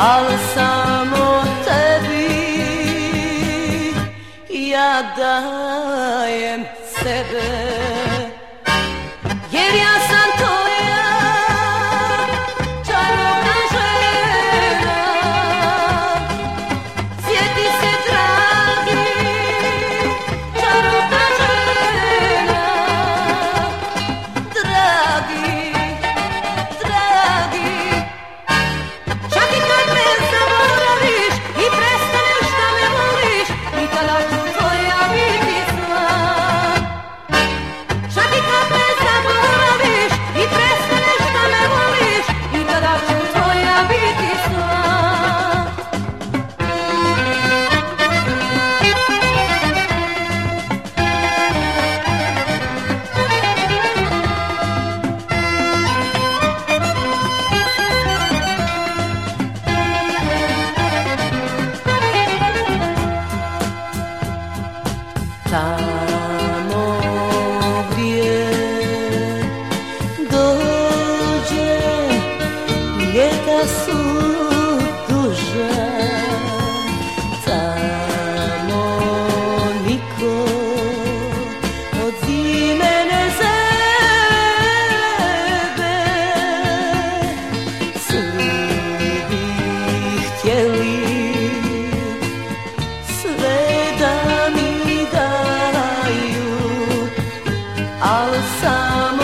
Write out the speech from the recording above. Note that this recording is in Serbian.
al samo tebi ja dajem sebe, jer ja sam tvoja čarobna žena. Sjeti se dragi, čarobna žena, dragi, dragi. Čak i kad me zaboraviš i prestaneš da me voliš, nikada ću tvoja biti sva. Čak i kad me zaboraviš i prestaneš da me voliš, nikada ću tvoja biti sva. Tamo gdje dođem, ljeta su duža, tamo niko od zime ne zebe. Svi bi htjeli sve da mi daju, al sam